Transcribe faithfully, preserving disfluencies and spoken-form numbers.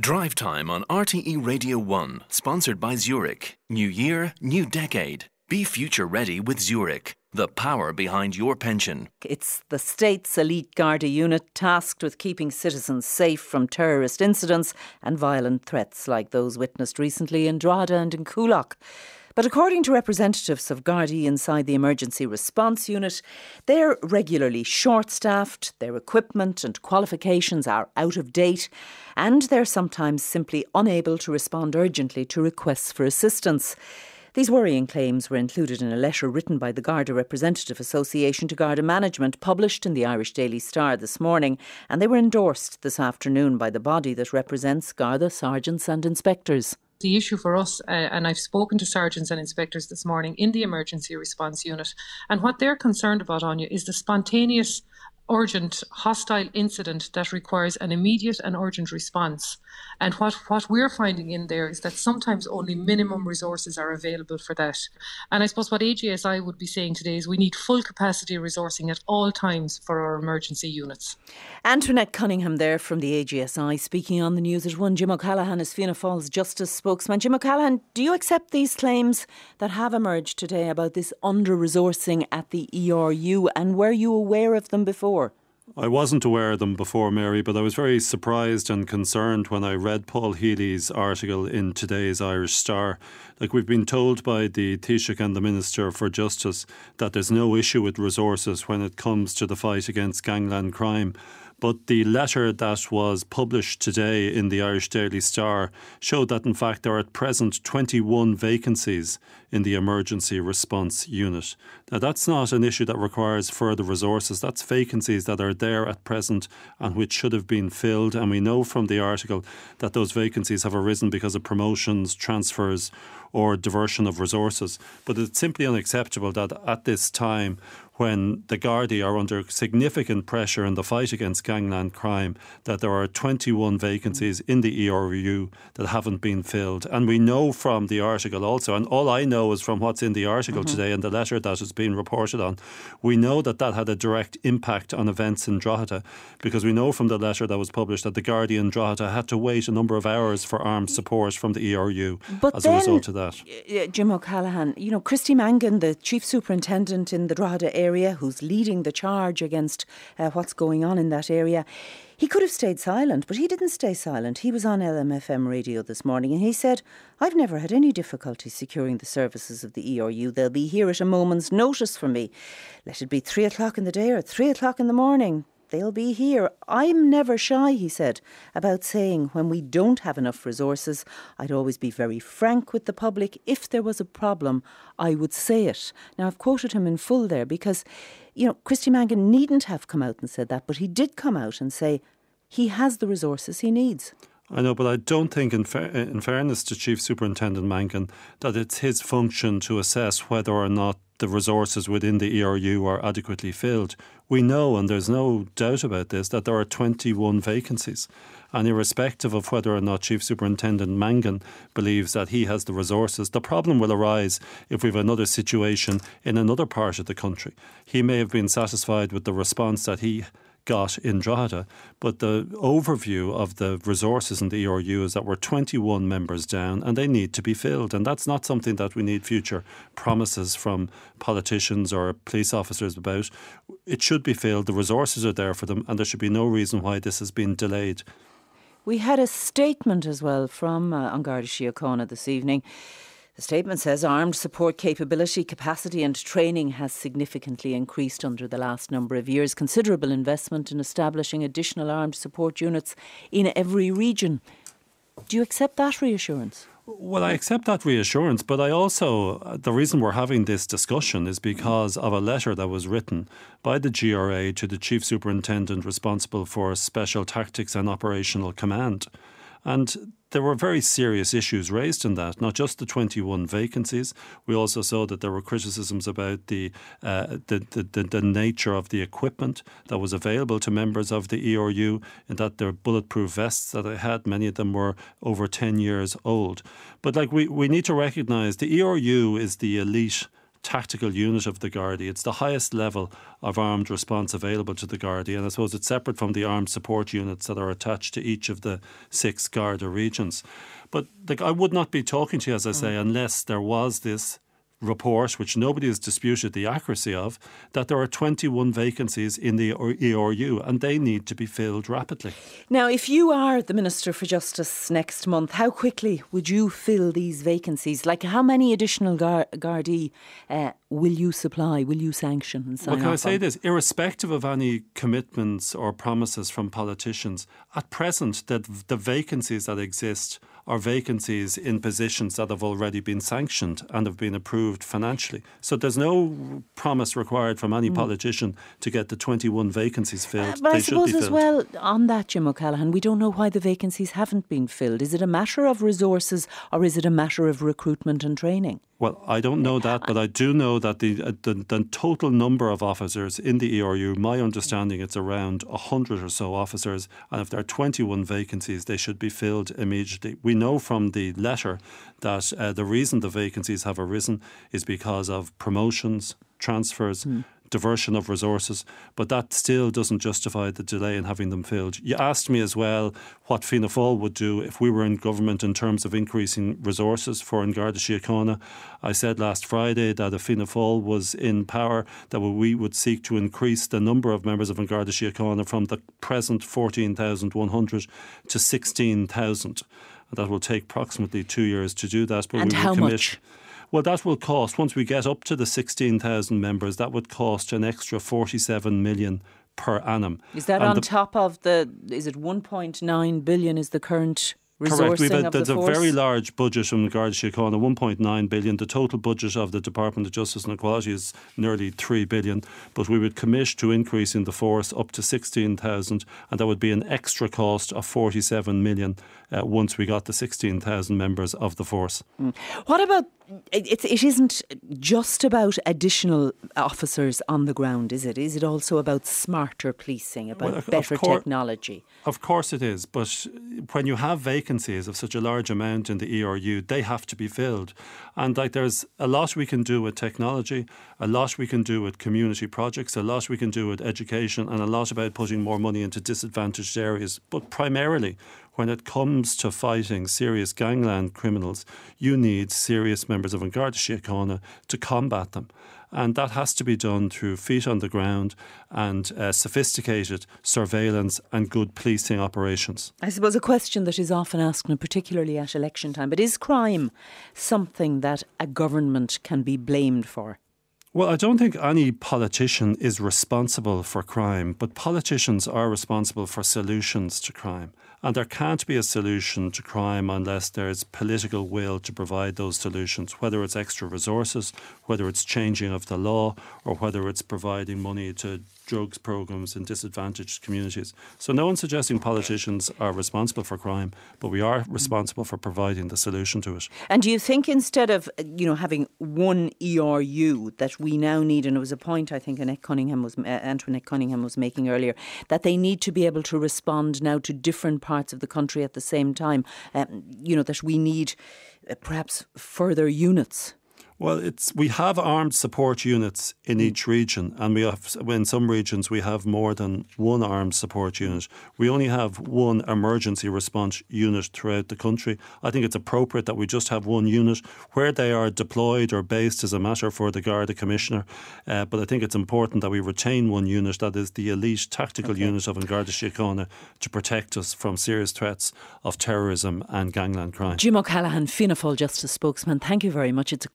Drive Time on R T E Radio one, sponsored by Zurich. New year, new decade. Be future ready with Zurich, the power behind your pension. It's the state's elite Garda unit tasked with keeping citizens safe from terrorist incidents and violent threats like those witnessed recently in Drogheda and in Coolock. But according to representatives of Gardaí inside the Emergency Response Unit, they're regularly short-staffed, their equipment and qualifications are out of date, and they're sometimes simply unable to respond urgently to requests for assistance. These worrying claims were included in a letter written by the Garda Representative Association to Garda Management, published in the Irish Daily Star this morning, and they were endorsed this afternoon by the body that represents Garda sergeants and inspectors. The issue for us, uh, and I've spoken to sergeants and inspectors this morning in the Emergency Response Unit, and what they're concerned about, Anya, is the spontaneous, urgent, hostile incident that requires an immediate and urgent response. And what, what we're finding in there is that sometimes only minimum resources are available for that. And I suppose what A G S I would be saying today is we need full capacity resourcing at all times for our emergency units. Antoinette Cunningham there from the A G S I speaking on the News at one. Jim O'Callaghan is Fianna Fáil's Justice spokesman. Jim O'Callaghan, do you accept these claims that have emerged today about this under-resourcing at the E R U, and were you aware of them before? I wasn't aware of them before, Mary, but I was very surprised and concerned when I read Paul Healy's article in today's Irish Star. Like, we've been told by the Taoiseach and the Minister for Justice that there's no issue with resources when it comes to the fight against gangland crime. But the letter that was published today in the Irish Daily Star showed that, in fact, there are at present twenty-one vacancies in the Emergency Response Unit. Now, that's not an issue that requires further resources. That's vacancies that are there at present and which should have been filled. And we know from the article that those vacancies have arisen because of promotions, transfers, or diversion of resources. But it's simply unacceptable that at this time, when the Gardaí are under significant pressure in the fight against gangland crime, that there are twenty-one vacancies in the E R U that haven't been filled. And we know from the article also, and all I know is from what's in the article mm-hmm. today and the letter that has been reported on, we know that that had a direct impact on events in Drogheda, because we know from the letter that was published that the Gardaí in Drogheda had to wait a number of hours for armed support from the E R U but as then, a result of that. Jim O'Callaghan, you know, Christy Mangan, the Chief Superintendent in the Drogheda area, area who's leading the charge against uh, what's going on in that area. He could have stayed silent, but he didn't stay silent. He was on L M F M radio this morning and he said, I've never had any difficulty securing the services of the E R U. They'll be here at a moment's notice for me. Let it be three o'clock in the day or three o'clock in the morning. They'll be here. I'm never shy, he said, about saying when we don't have enough resources, I'd always be very frank with the public. If there was a problem, I would say it. Now, I've quoted him in full there because, you know, Christy Mangan needn't have come out and said that, but he did come out and say he has the resources he needs. I know, but I don't think, in, fa- in fairness to Chief Superintendent Mangan, that it's his function to assess whether or not the resources within the E R U are adequately filled. We know, and there's no doubt about this, that there are twenty-one vacancies. And irrespective of whether or not Chief Superintendent Mangan believes that he has the resources, the problem will arise if we have another situation in another part of the country. He may have been satisfied with the response that he got in Drogheda, but the overview of the resources in the E R U is that we're twenty-one members down and they need to be filled, and that's not something that we need future promises from politicians or police officers about. It should be filled, the resources are there for them, and there should be no reason why this has been delayed. We had a statement as well from uh, An Garda Síochána this evening. The statement says armed support capability, capacity and training has significantly increased under the last number of years. Considerable investment in establishing additional armed support units in every region. Do you accept that reassurance? Well, I accept that reassurance, but I also, the reason we're having this discussion is because of a letter that was written by the G R A to the Chief Superintendent responsible for Special Tactics and Operational Command. And there were very serious issues raised in that, not just the twenty-one vacancies. We also saw that there were criticisms about the, uh, the, the, the, the nature of the equipment that was available to members of the E R U, and that their bulletproof vests that they had, many of them were over ten years old. But like we, we need to recognise the E R U is the elite tactical unit of the Gardaí. It's the highest level of armed response available to the Gardaí, and I suppose it's separate from the armed support units that are attached to each of the six Garda regions. But like, I would not be talking to you, as I say, unless there was this report, which nobody has disputed the accuracy of, that there are twenty-one vacancies in the E R U and they need to be filled rapidly. Now, if you are the Minister for Justice next month, how quickly would you fill these vacancies? Like, how many additional Gar- Gardaí uh, will you supply, will you sanction and sign Well, can off I say on? this? Irrespective of any commitments or promises from politicians, at present, that the vacancies that exist are vacancies in positions that have already been sanctioned and have been approved financially. So there's no promise required from any mm. politician to get the twenty-one vacancies filled. Uh, but they I suppose should be as filled. well, on that, Jim O'Callaghan, we don't know why the vacancies haven't been filled. Is it a matter of resources or is it a matter of recruitment and training? Well, I don't know that, but I do know that the, uh, the the total number of officers in the E R U, my understanding, it's around one hundred or so officers, and if there are twenty-one vacancies, they should be filled immediately. We know from the letter that uh, the reason the vacancies have arisen is because of promotions, transfers, mm. diversion of resources, but that still doesn't justify the delay in having them filled. You asked me as well what Fianna Fáil would do if we were in government in terms of increasing resources for An Garda Síochána. I said last Friday that if Fianna Fáil was in power, that we would seek to increase the number of members of An Garda Síochána from the present fourteen thousand one hundred to sixteen thousand. That will take approximately two years to do that. But and we will how commit, much? Well, that will cost, once we get up to the sixteen thousand members, that would cost an extra forty-seven million per annum. Is that and on the, top of the, is it one point nine billion is the current resourcing correct. We've a, of there's the force? a very large budget from the Garda Síochána, one point nine billion. The total budget of the Department of Justice and Equality is nearly three billion. But we would commit to increasing the force up to sixteen thousand, and that would be an extra cost of forty-seven million uh, once we got the sixteen thousand members of the force. Mm. What about, it, it, it isn't just about additional officers on the ground, is it? Is it also about smarter policing, about well, better cour- technology? Of course it is, but when you have vacancies of such a large amount in the E R U, they have to be filled. And like, there's a lot we can do with technology, a lot we can do with community projects, a lot we can do with education, and a lot about putting more money into disadvantaged areas. But primarily, when it comes to fighting serious gangland criminals, you need serious members of An Garda Síochána to combat them. And that has to be done through feet on the ground and uh, sophisticated surveillance and good policing operations. I suppose a question that is often asked, and particularly at election time, but is crime something that a government can be blamed for? Well, I don't think any politician is responsible for crime, but politicians are responsible for solutions to crime. And there can't be a solution to crime unless there's political will to provide those solutions, whether it's extra resources, whether it's changing of the law, or whether it's providing money to drugs programs in disadvantaged communities. So no one's suggesting politicians are responsible for crime, but we are responsible for providing the solution to it. And do you think instead of, you know, having one E R U that we now need, and it was a point I think Annette Cunningham was, uh, Antoinette Cunningham was making earlier, that they need to be able to respond now to different parts of the country at the same time, um, you know, that we need uh, perhaps further units? Well, it's we have armed support units in each region, and we have in some regions we have more than one armed support unit. We only have one emergency response unit throughout the country. I think it's appropriate that we just have one unit. Where they are deployed or based is a matter for the Garda Commissioner, uh, but I think it's important that we retain one unit, that is the elite tactical okay. unit of An Garda Síochána, to protect us from serious threats of terrorism and gangland crime. Jim O'Callaghan, Fianna Fáil Justice spokesman, thank you very much. It's a